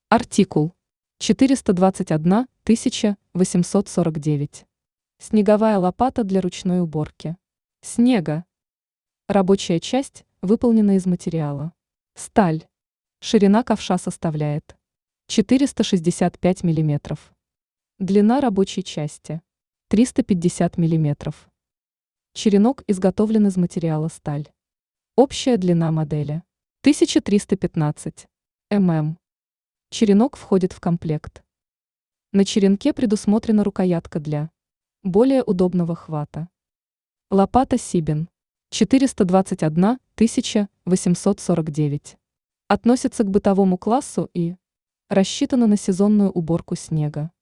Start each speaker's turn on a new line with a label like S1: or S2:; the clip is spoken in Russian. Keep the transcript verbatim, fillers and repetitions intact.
S1: Артикул четыреста двадцать одна тысяча восемьсот сорок девять. Снеговая лопата для ручной уборки снега. Рабочая часть выполнена из материала сталь. Ширина ковша составляет четыреста шестьдесят пять миллиметров. Длина рабочей части триста пятьдесят миллиметров. Черенок изготовлен из материала сталь. Общая длина модели тысяча триста пятнадцать миллиметров. Черенок входит в комплект. На черенке предусмотрена рукоятка для более удобного хвата. Лопата Сибин четыреста двадцать одна тысяча восемьсот сорок девять. Относится к бытовому классу и рассчитана на сезонную уборку снега.